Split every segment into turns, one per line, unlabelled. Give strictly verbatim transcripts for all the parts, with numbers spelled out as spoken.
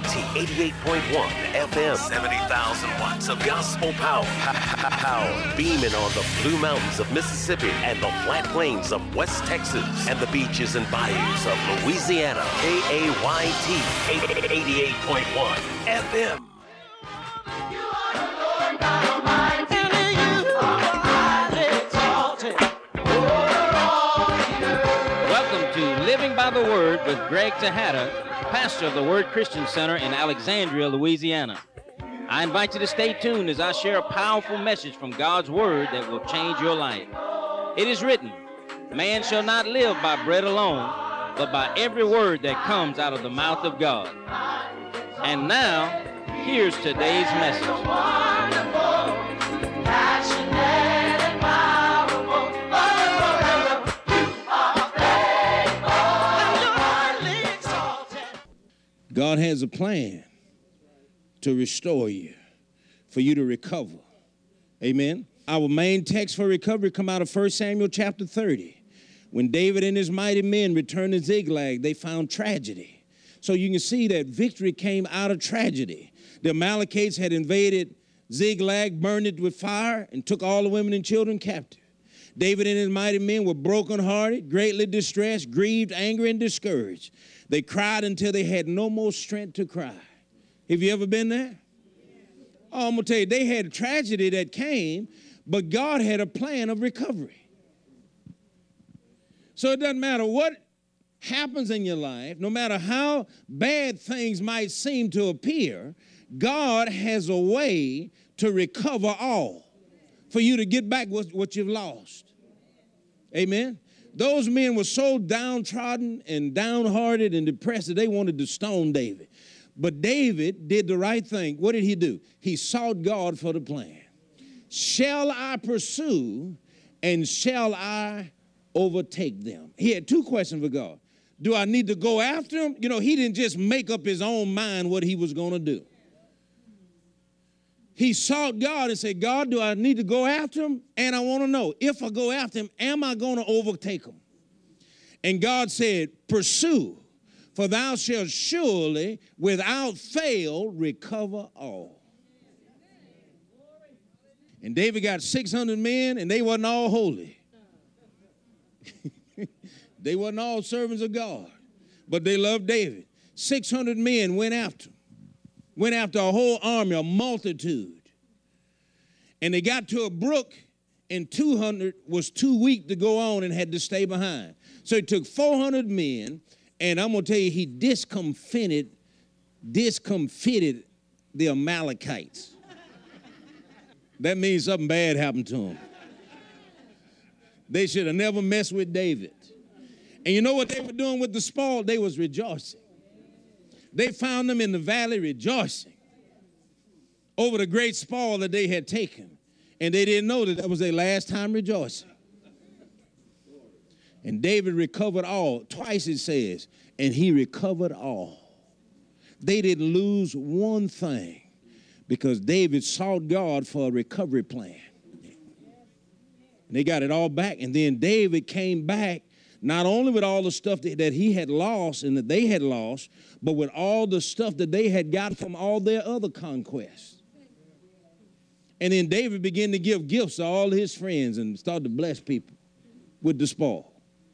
T eighty-eight point one F M. seventy thousand watts of gospel power. Power beaming on the Blue Mountains of Mississippi and the flat plains of West Texas and the beaches and bayous of Louisiana. K A Y T eighty-eight point one F M.
Welcome to Living by the Word with Greg Tejada, pastor of the Word Christian Center in Alexandria, Louisiana. I invite you to stay tuned as I share a powerful message from God's Word that will change your life. It is written, man shall not live by bread alone, but by every word that comes out of the mouth of God. And now, here's today's message.
God has a plan to restore you, for you to recover. Amen. Our main text for recovery come out of First Samuel chapter thirty. When David and his mighty men returned to Ziklag, they found tragedy. So you can see that victory came out of tragedy. The Amalekites had invaded Ziklag, burned it with fire, and took all the women and children captive. David and his mighty men were brokenhearted, greatly distressed, grieved, angry, and discouraged. They cried until they had no more strength to cry. Have you ever been there? Oh, I'm going to tell you, they had a tragedy that came, but God had a plan of recovery. So it doesn't matter what happens in your life, no matter how bad things might seem to appear, God has a way to recover all, for you to get back what you've lost. Amen? Those men were so downtrodden and downhearted and depressed that they wanted to stone David. But David did the right thing. What did he do? He sought God for the plan. Shall I pursue and shall I overtake them? He had two questions for God. Do I need to go after him? You know, he didn't just make up his own mind what he was going to do. He sought God and said, God, do I need to go after him? And I want to know, if I go after him, am I going to overtake him? And God said, pursue, for thou shalt surely, without fail, recover all. And David got six hundred men, and they wasn't all holy. They wasn't all servants of God, but they loved David. six hundred men went after him. Went after a whole army, a multitude. And they got to a brook, and two hundred was too weak to go on and had to stay behind. So he took four hundred men, and I'm going to tell you, he discomfited, discomfited the Amalekites. That means something bad happened to them. They should have never messed with David. And you know what they were doing with the spoil? They was rejoicing. They found them in the valley rejoicing over the great spoil that they had taken. And they didn't know that that was their last time rejoicing. And David recovered all. Twice it says, and he recovered all. They didn't lose one thing because David sought God for a recovery plan. And they got it all back. And then David came back not only with all the stuff that, that he had lost and that they had lost, but with all the stuff that they had got from all their other conquests. And then David began to give gifts to all his friends and started to bless people with the spoil.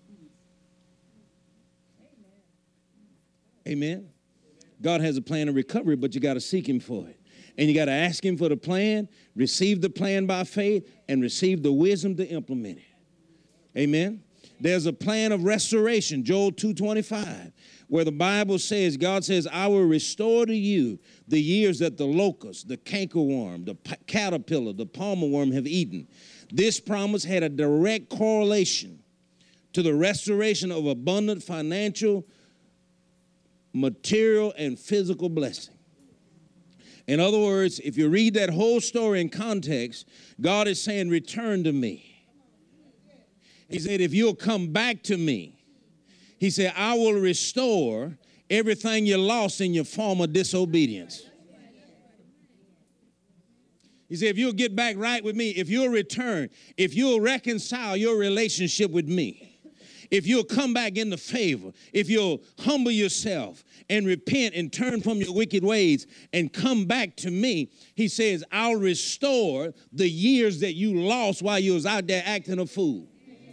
Amen. God has a plan of recovery, but you got to seek him for it. And you got to ask him for the plan, receive the plan by faith, and receive the wisdom to implement it. Amen. There's a plan of restoration, Joel two twenty-five, where the Bible says, God says, I will restore to you the years that the locust, the cankerworm, the p- caterpillar, the palmer worm have eaten. This promise had a direct correlation to the restoration of abundant financial, material, and physical blessing. In other words, if you read that whole story in context, God is saying, return to me. He said, if you'll come back to me, he said, I will restore everything you lost in your former disobedience. He said, if you'll get back right with me, if you'll return, if you'll reconcile your relationship with me, if you'll come back in the favor, if you'll humble yourself and repent and turn from your wicked ways and come back to me, he says, I'll restore the years that you lost while you was out there acting a fool.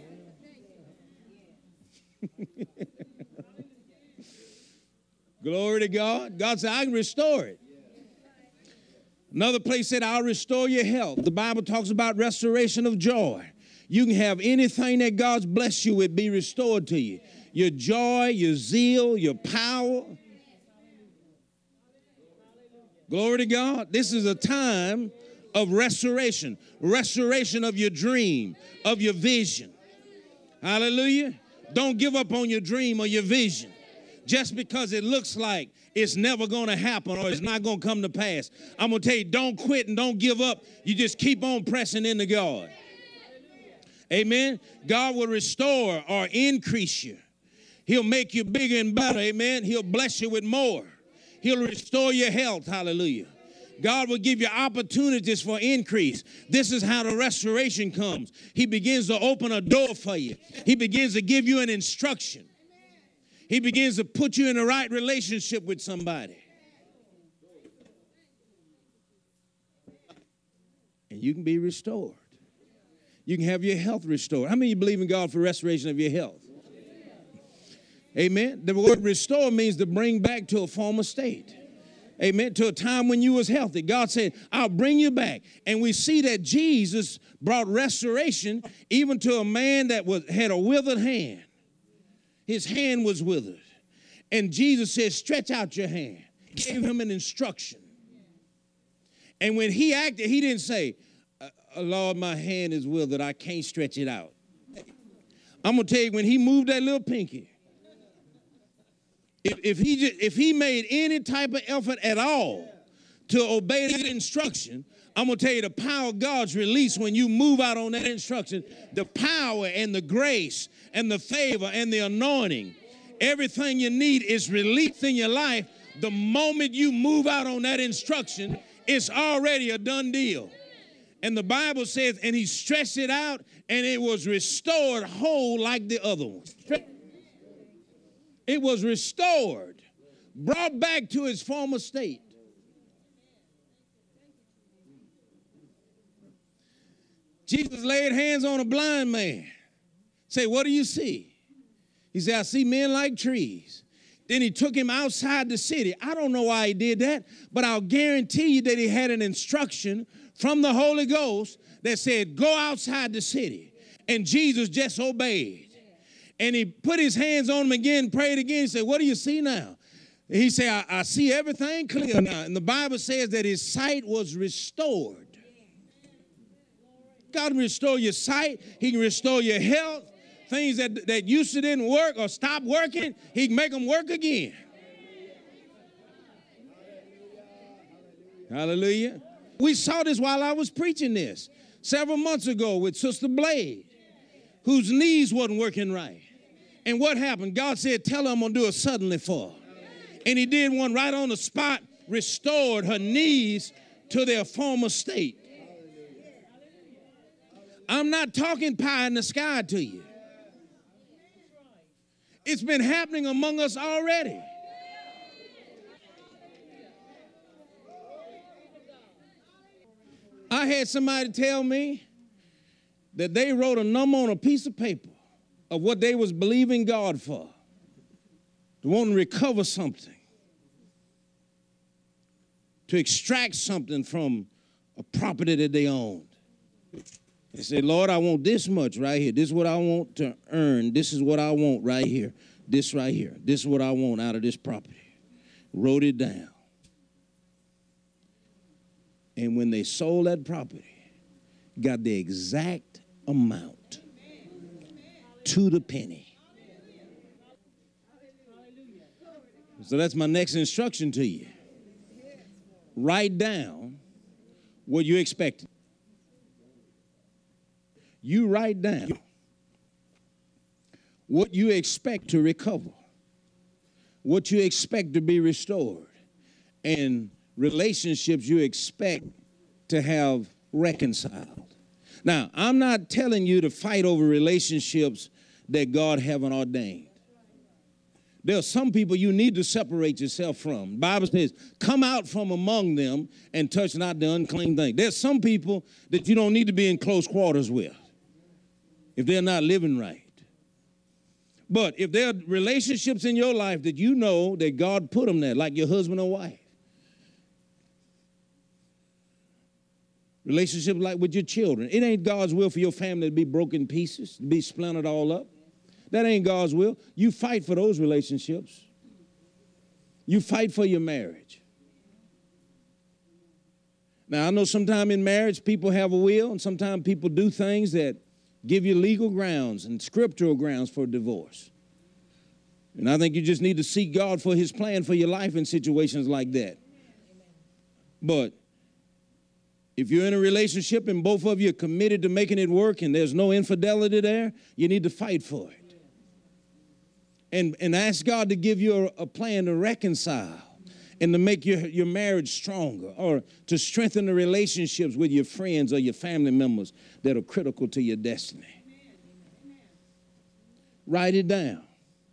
Glory to God. God said, I can restore it. Another place said, I'll restore your health. The Bible talks about restoration of joy. You can have anything that God's blessed you with be restored to you. Your joy, your zeal, your power. Glory to God. This is a time of restoration. Restoration of your dream, of your vision. Hallelujah. Don't give up on your dream or your vision just because it looks like it's never going to happen or it's not going to come to pass. I'm going to tell you, don't quit and don't give up. You just keep on pressing into God. Amen. God will restore or increase you. He'll make you bigger and better. Amen. He'll bless you with more. He'll restore your health. Hallelujah. God will give you opportunities for increase. This is how the restoration comes. He begins to open a door for you. He begins to give you an instruction. He begins to put you in the right relationship with somebody. And you can be restored. You can have your health restored. How many of you believe in God for restoration of your health? Amen. The word restore means to bring back to a former state. Amen. To a time when you was healthy. God said, I'll bring you back. And we see that Jesus brought restoration even to a man that was had a withered hand. His hand was withered. And Jesus said, stretch out your hand. Gave him an instruction. And when he acted, he didn't say, Lord, my hand is withered. I can't stretch it out. I'm going to tell you, when he moved that little pinky, if, if, he just, if he made any type of effort at all to obey that instruction, I'm going to tell you the power of God's released when you move out on that instruction. The power and the grace and the favor and the anointing, everything you need is released in your life. The moment you move out on that instruction, it's already a done deal. And the Bible says, and he stretched it out, and it was restored whole like the other one. It was restored, brought back to its former state. Jesus laid hands on a blind man. Say, what do you see? He said, I see men like trees. Then he took him outside the city. I don't know why he did that, but I'll guarantee you that he had an instruction from the Holy Ghost that said, go outside the city. And Jesus just obeyed. And he put his hands on him again, prayed again. He said, what do you see now? And he said, I, I see everything clear now. And the Bible says that his sight was restored. God can restore your sight. He can restore your health. Things that, that used to didn't work or stop working, he can make them work again. Hallelujah. We saw this while I was preaching this several months ago with Sister Blade, whose knees wasn't working right. And what happened? God said, tell her I'm going to do it suddenly for her. And he did one right on the spot, restored her knees to their former state. I'm not talking pie in the sky to you. It's been happening among us already. I had somebody tell me that they wrote a number on a piece of paper of what they was believing God for, to want to recover something, to extract something from a property that they owned. They said, Lord, I want this much right here. This is what I want to earn. This is what I want right here. This right here. This is what I want out of this property. Wrote it down. And when they sold that property, got the exact amount to the penny. So that's my next instruction to you. Write down what you expected. You write down what you expect to recover, what you expect to be restored, and relationships you expect to have reconciled. Now, I'm not telling you to fight over relationships that God haven't ordained. There are some people you need to separate yourself from. The Bible says, come out from among them and touch not the unclean thing. There's some people that you don't need to be in close quarters with if they're not living right. But if there are relationships in your life that you know that God put them there, like your husband or wife, relationships like with your children, it ain't God's will for your family to be broken pieces, to be splintered all up. That ain't God's will. You fight for those relationships. You fight for your marriage. Now, I know sometimes in marriage people have a will, and sometimes people do things that give you legal grounds and scriptural grounds for divorce. And I think you just need to seek God for his plan for your life in situations like that. But if you're in a relationship and both of you are committed to making it work and there's no infidelity there, you need to fight for it. And, and ask God to give you a, a plan to reconcile and to make your, your marriage stronger, or to strengthen the relationships with your friends or your family members that are critical to your destiny. Amen. Write it down.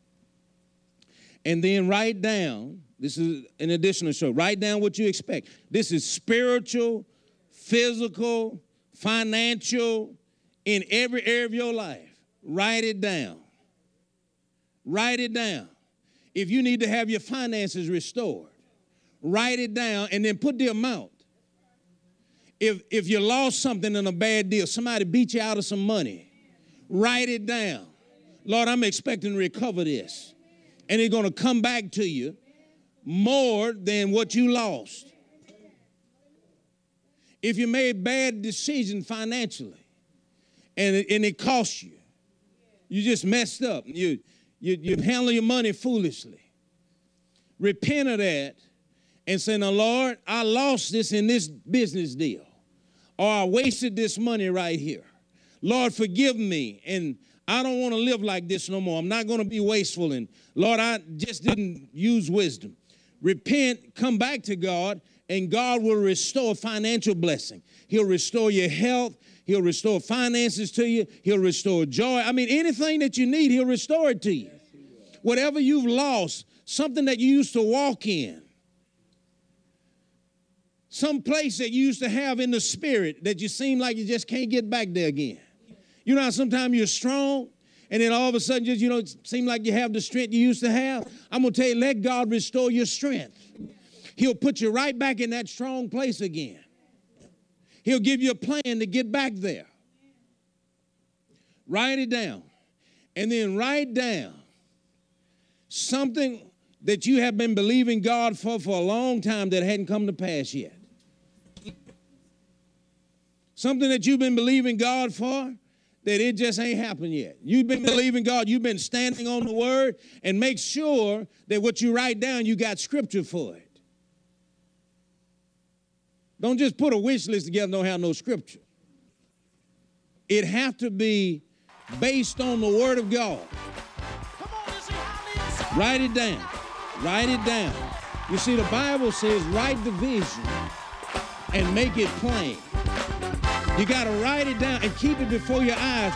And then write down, this is an additional show, write down what you expect. This is spiritual, physical, financial, in every area of your life. Write it down. Write it down. If you need to have your finances restored, write it down and then put the amount. If, if you lost something in a bad deal, somebody beat you out of some money, write it down. Lord, I'm expecting to recover this. And it's going to come back to you more than what you lost. If you made bad decisions financially and it, and it cost you, you just messed up. You You, you handle your money foolishly. Repent of that and say, now, Lord, I lost this in this business deal, or I wasted this money right here. Lord, forgive me, and I don't want to live like this no more. I'm not going to be wasteful, and Lord, I just didn't use wisdom. Repent, come back to God, and God will restore financial blessing. He'll restore your health. He'll restore finances to you. He'll restore joy. I mean, anything that you need, he'll restore it to you. Whatever you've lost, something that you used to walk in, some place that you used to have in the spirit that you seem like you just can't get back there again. You know how sometimes you're strong, and then all of a sudden just, you know, it seem like you have the strength you used to have? I'm going to tell you, let God restore your strength. He'll put you right back in that strong place again. He'll give you a plan to get back there. Write it down. And then write down something that you have been believing God for for a long time that hadn't come to pass yet. Something that you've been believing God for that it just ain't happened yet. You've been believing God. You've been standing on the word, and make sure that what you write down, you got scripture for it. Don't just put a wish list together and don't have no scripture. It has to be based on the word of God. Write it down. Write it down. You see, the Bible says write the vision and make it plain. You got to write it down and keep it before your eyes.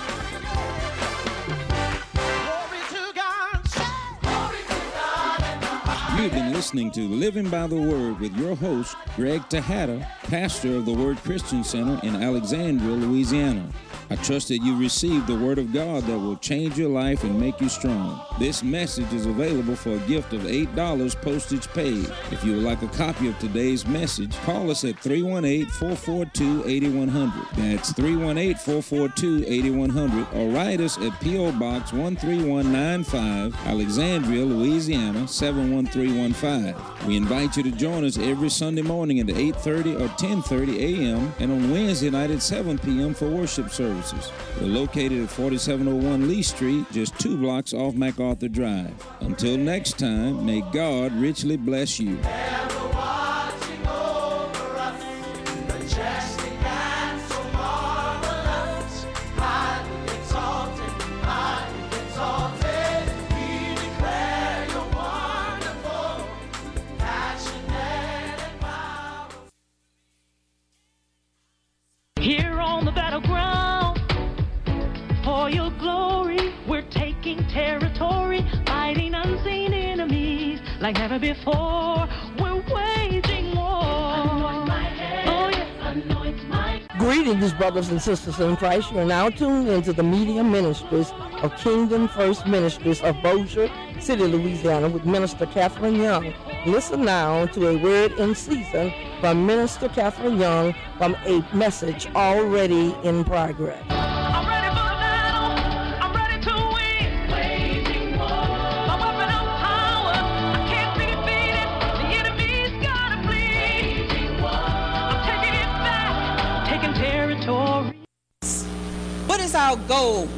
You've been listening to Living by the Word with your host, Greg Tejada, pastor of the Word Christian Center in Alexandria, Louisiana. I trust that you received the Word of God that will change your life and make you strong. This message is available for a gift of eight dollars postage paid. If you would like a copy of today's message, call us at three one eight, four four two, eight one zero zero. That's three one eight, four four two, eight one zero zero. Or write us at P O Box one three one nine five, Alexandria, Louisiana, seven one three one five. We invite you to join us every Sunday morning at eight thirty or ten thirty a.m. and on Wednesday night at seven p.m. for worship services. We're located at forty-seven oh one Lee Street, just two blocks off MacArthur Drive. Until next time, may God richly bless you.
Here on the battleground, for your glory, we're like never before. We're waging war. Anoint my head, oh, yes. Anoint my
Greetings, brothers and sisters in Christ. You are now tuned into the media ministries of Kingdom First Ministries of Bossier City, Louisiana, with Minister Catherine Young. Listen now to a word in season from Minister Catherine Young from a message already in progress.
I'm ready for the battle. I'm ready to win. Waging war. My weapon of power. I can't be defeated. The enemy's gotta flee. Waging war. I'm taking it back. Taking territory.
What is our goal?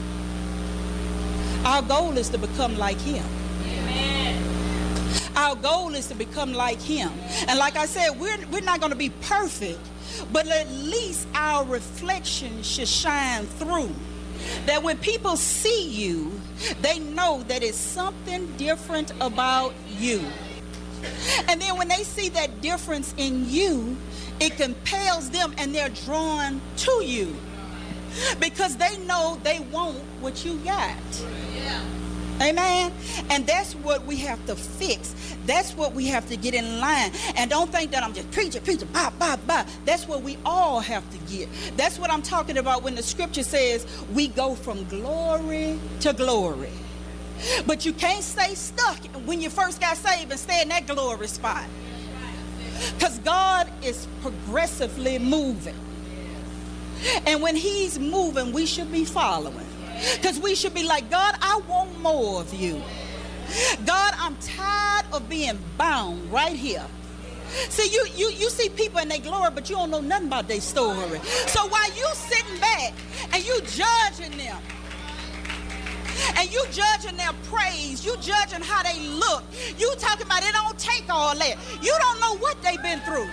Our goal is to become like him. Amen. Our goal is to become like him. And like I said, we're, we're not going to be perfect, but at least our reflection should shine through. That when people see you, they know that it's something different about you. And then when they see that difference in you, it compels them and they're drawn to you. Because they know they want what you got. Yeah. Amen. And that's what we have to fix. That's what we have to get in line. And don't think that I'm just preaching, preaching, bah, bah, bah. That's what we all have to get. That's what I'm talking about when the scripture says we go from glory to glory. But you can't stay stuck when you first got saved and stay in that glory spot. Because God is progressively moving. And when he's moving, we should be following. Because we should be like, God, I want more of you. God, I'm tired of being bound right here. See, you, you, you see people in their glory, but you don't know nothing about their story. So while you sitting back and you judging them, and you judging their praise, you judging how they look, you talking about it don't take all that. You don't know what they've been through.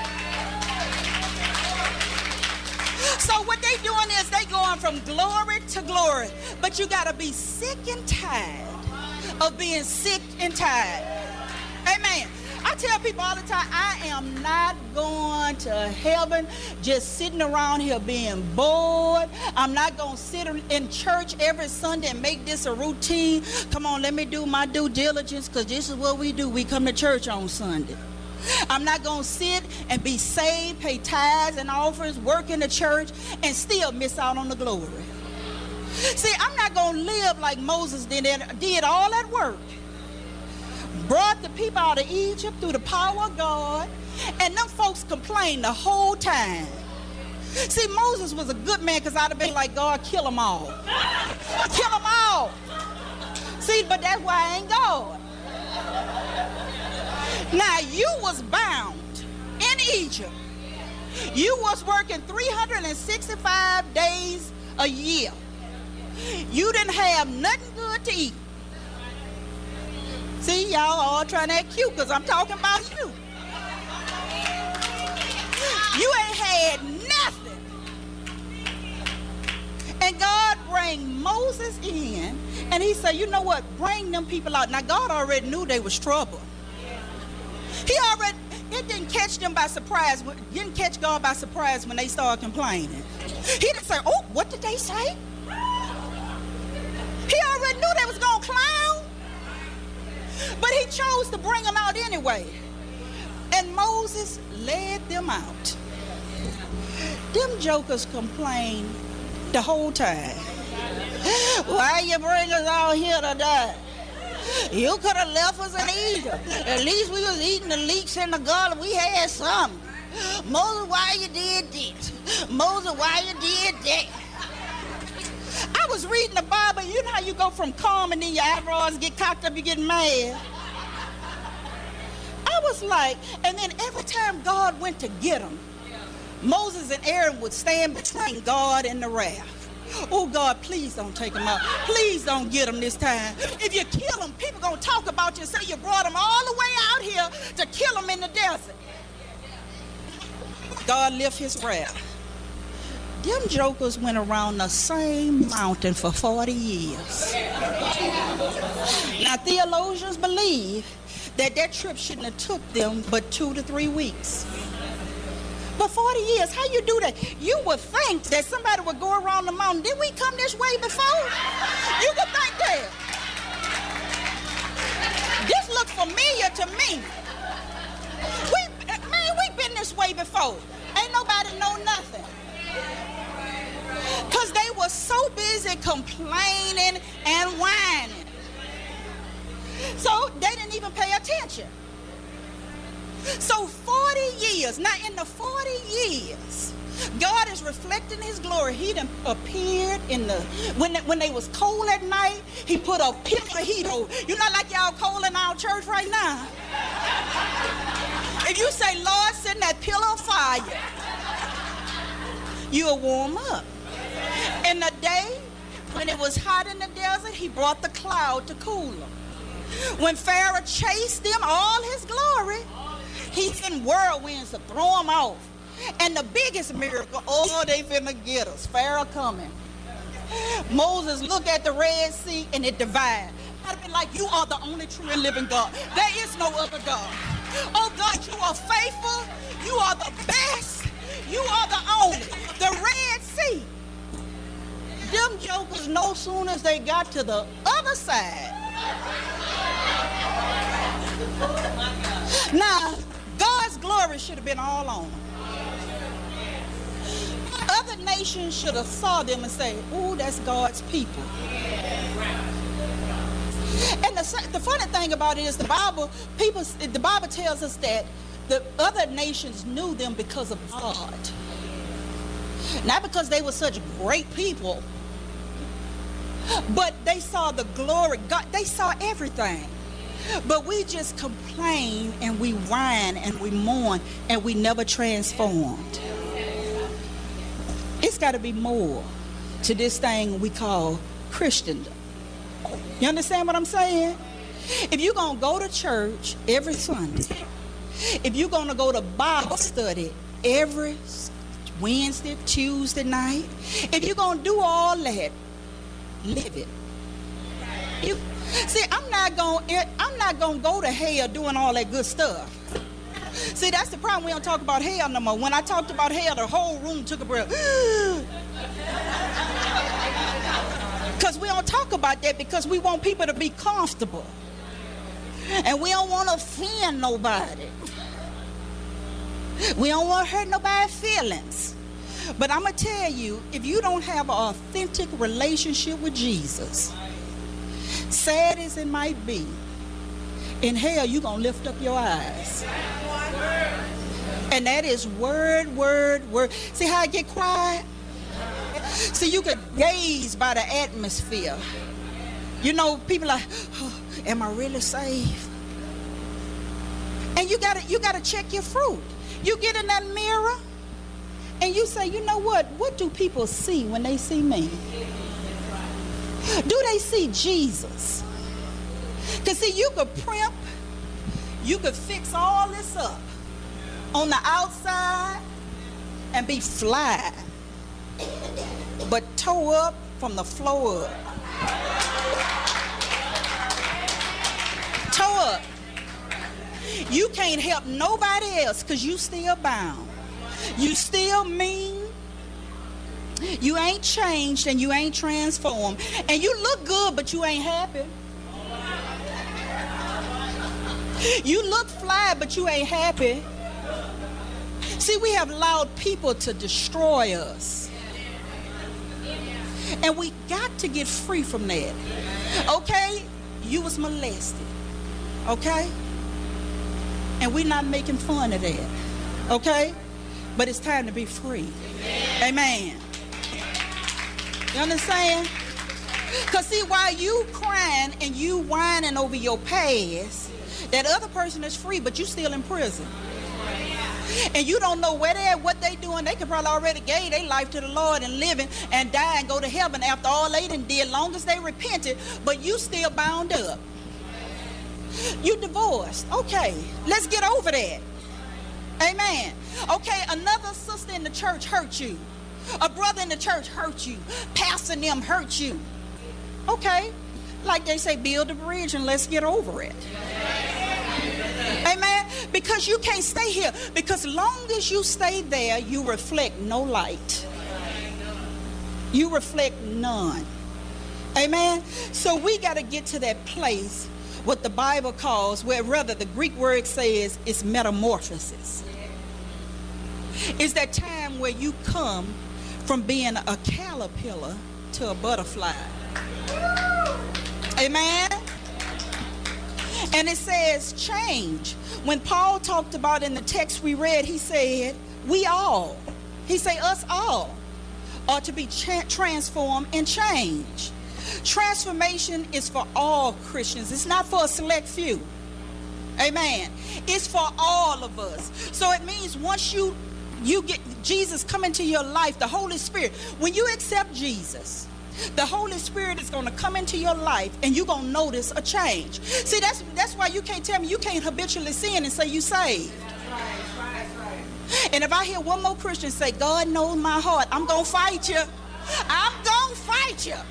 So what they doing is they going from glory to glory. But you got to be sick and tired of being sick and tired. Amen. I tell people all the time, I am not going to heaven just sitting around here being bored. I'm not going to sit in church every Sunday and make this a routine. Come on, let me do my due diligence, because this is what we do. We come to church on Sunday. I'm not going to sit and be saved, pay tithes and offerings, work in the church, and still miss out on the glory. See, I'm not going to live like Moses did, did all that work. Brought the people out of Egypt through the power of God, and them folks complained the whole time. See, Moses was a good man, because I'd have been like, God, kill them all. Kill them all. See, but that's why I ain't God. Now, you was bound in Egypt. You was working three hundred sixty-five days a year. You didn't have nothing good to eat. See, y'all all trying to act cute because I'm talking about you. You ain't had nothing. And God bring Moses in, and he said, you know what, bring them people out. Now, God already knew they was trouble. He already, it didn't catch them by surprise. Didn't catch God by surprise when they started complaining. He didn't say, oh, what did they say? He already knew they was going to clown. But he chose to bring them out anyway. And Moses led them out. Them jokers complained the whole time. Why you bring us out here to die? You could have left us in Egypt. At least we was eating the leeks in the garden. We had something. Moses, why you did this? Moses, why you did that? I was reading the Bible. You know how you go from calm and then your eyebrows get cocked up, you get mad? I was like, and then every time God went to get them, Moses and Aaron would stand between God and the wrath. Oh, God, please don't take them out. Please don't get them this time. If you kill them, people going to talk about you and say you brought them all the way out here to kill them in the desert. God lift his wrath. Them jokers went around the same mountain for forty years. Now, theologians believe that that trip shouldn't have took them but two to three weeks. But forty years, how you do that? You would think that somebody would go around the mountain. Did we come this way before? You would think that. This looks familiar to me. We, man, we've been this way before. Ain't nobody know nothing. Because they were so busy complaining and whining. So they didn't even pay attention. So forty years, now in the forty years, God is reflecting his glory. He done appeared in the, when they, when they was cold at night, he put a pillar of heat over. You not like y'all cold in our church right now? If you say, Lord, send that pillar of fire, you'll warm up. In the day, when it was hot in the desert, he brought the cloud to cool them. When Pharaoh chased them, all his glory, he sent whirlwinds to throw them off. And the biggest miracle, oh, they finna get us. Pharaoh coming. Moses looked at the Red Sea and it divided. I'd be like, you are the only true and living God. There is no other God. Oh God, you are faithful. You are the best. You are the only. The Red Sea. Them jokers, no sooner as they got to the other side. Now, God's glory should have been all on them. Other nations should have saw them and say, ooh, that's God's people. And the, the funny thing about it is the Bible, people, the Bible tells us that the other nations knew them because of God. Not because they were such great people, but they saw the glory. God, they saw everything. But we just complain and we whine and we mourn and we never transformed. It's got to be more to this thing we call Christendom. You understand what I'm saying? If you're going to go to church every Sunday, if you're going to go to Bible study every Wednesday, Tuesday night, if you're going to do all that, live it. You, see, I'm not going I'm not going to go to hell doing all that good stuff. See, that's the problem. We don't talk about hell no more. When I talked about hell, the whole room took a breath. Because we don't talk about that because we want people to be comfortable. And we don't want to offend nobody. We don't want to hurt nobody's feelings. But I'm going to tell you, if you don't have an authentic relationship with Jesus, sad as it might be, in hell you're going to lift up your eyes. And that is word, word, word. See how I get quiet? See, you could gaze by the atmosphere. You know, people are like, oh, am I really saved? And you gotta, you gotta check your fruit. You get in that mirror and you say, you know what? What do people see when they see me? Do they see Jesus? Because see, you could primp, you could fix all this up on the outside and be fly, but toe up from the floor up. Toe up. You can't help nobody else because you still bound. You still mean. You ain't changed and you ain't transformed. And you look good, but you ain't happy. You look fly, but you ain't happy. See, we have allowed people to destroy us. And we got to get free from that. Okay? You was molested. Okay? And we're not making fun of that. Okay? But it's time to be free. Amen. You understand? Because see, while you crying and you whining over your past, that other person is free, but you still in prison. And you don't know where they at, what they doing. They could probably already gave their life to the Lord and living and die and go to heaven after all they done did, long as they repented, but you still bound up. You divorced. Okay, let's get over that. Amen. Okay, another sister in the church hurt you. A brother in the church hurt you. Pastor and them hurt you. Okay, like they say, build a bridge and let's get over it. Amen. Because you can't stay here. Because long as you stay there, you reflect no light. You reflect none. Amen. So we got to get to that place what the Bible calls, where rather the Greek word says it's metamorphosis. It's that time where you come from being a caterpillar to a butterfly. Amen. And it says change. When Paul talked about in the text we read, he said, we all, he said us all, are to be cha- transformed and changed. Transformation is for all Christians. It's not for a select few. Amen. It's for all of us. So it means once you you get Jesus come into your life, the Holy Spirit, when you accept Jesus, the Holy Spirit is going to come into your life and you're going to notice a change. See, that's that's why you can't tell me you can't habitually sin and say you saved. And if I hear one more Christian say, God knows my heart, I'm going to fight you. I'm going to fight you.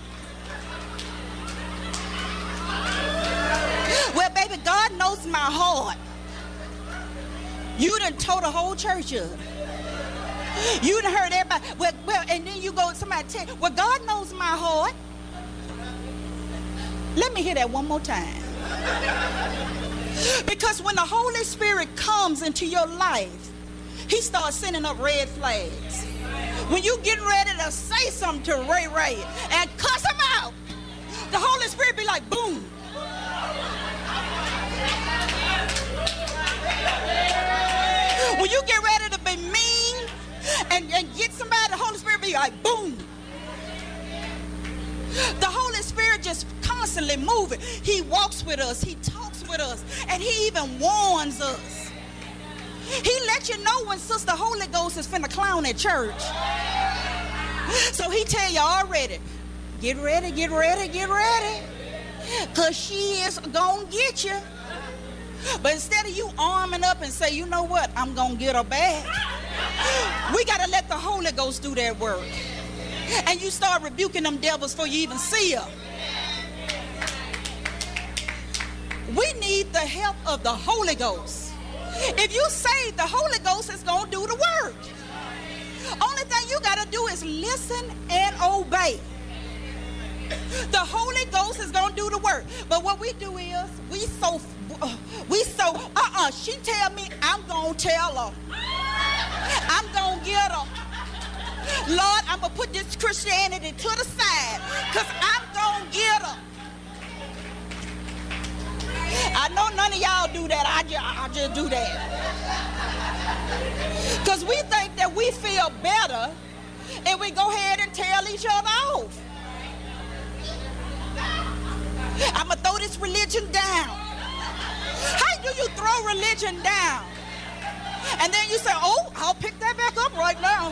Well, baby, God knows my heart. You done told the whole church up. You done heard everybody. Well, well, and then you go, somebody tell you, well, God knows my heart. Let me hear that one more time. Because when the Holy Spirit comes into your life, he starts sending up red flags. When you get ready to say something to Ray Ray and cuss him out, the Holy Spirit be like, boom. When you get ready to be mean and, and get somebody, the Holy Spirit be like, boom. The Holy Spirit just constantly moving. He walks with us. He talks with us. And he even warns us. He let you know when Sister Holy Ghost is finna clown at church. So he tell you already, get ready, get ready, get ready. Because she is going to get you. But instead of you arming up and say, you know what, I'm going to get her back. We got to let the Holy Ghost do that work. And you start rebuking them devils before you even see them. We need the help of the Holy Ghost. If you save, the Holy Ghost is going to do the work. Only thing you got to do is listen and obey. The Holy Ghost is going to do the work. But what we do is, we so, uh, we so, uh-uh, she tell me, I'm going to tell her. I'm going to get her. Lord, I'm going to put this Christianity to the side because I'm going to get her. I know none of y'all do that. I just, I just do that. Because we think that we feel better and we go ahead and tell each other off. I'm going to throw this religion down. How do you throw religion down? And then you say, oh, I'll pick that back up right now.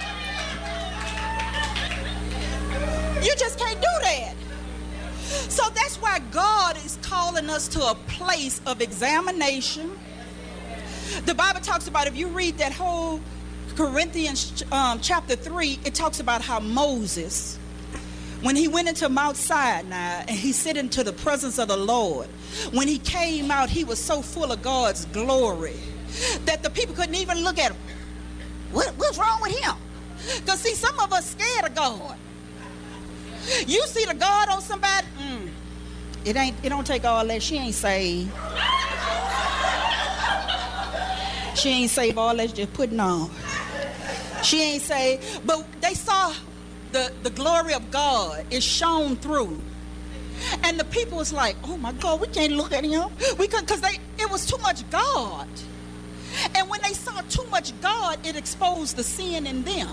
You just can't do that. So that's why God is calling us to a place of examination. The Bible talks about, if you read that whole Corinthians um, chapter three, it talks about how Moses, when he went into Mount Sinai and he sit into the presence of the Lord, when he came out, he was so full of God's glory that the people couldn't even look at him. What, what's wrong with him? Because see, some of us scared of God. You see the God on somebody, mm, it ain't. It don't take all that. She ain't saved. She ain't saved all that. Just putting on. She ain't saved. But they saw the the glory of God is shown through, and the people was like, "Oh my God, we can't look at him. We could, because they it was too much God." And when they saw too much God, it exposed the sin in them.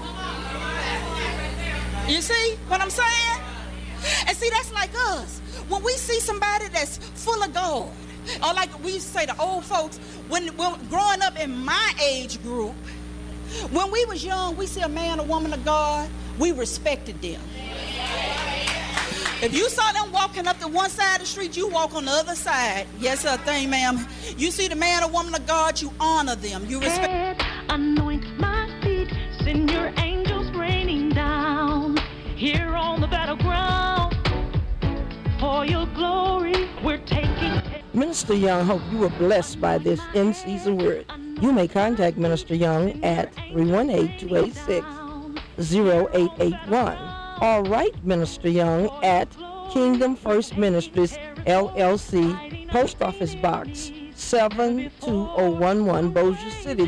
You see what I'm saying? And see, that's like us. When we see somebody that's full of God, or like we used to say, the old folks, when, when growing up in my age group, when we was young, we see a man or woman of God, we respected them. If you saw them walking up to one side of the street, you walk on the other side. Yes, sir, thing, ma'am. You see the man or woman of God, you honor them. You respect.
Anoint my feet, send your angels raining down here on the battleground. For your glory, we're taking.
Minister Young, hope you were blessed by this in-season word. You may contact Minister Young at three one eight, two eight six, zero eight eight one. Or write Minister Young at Kingdom First Ministries, L L C, Post Office Box seven two oh one one, Bossier City,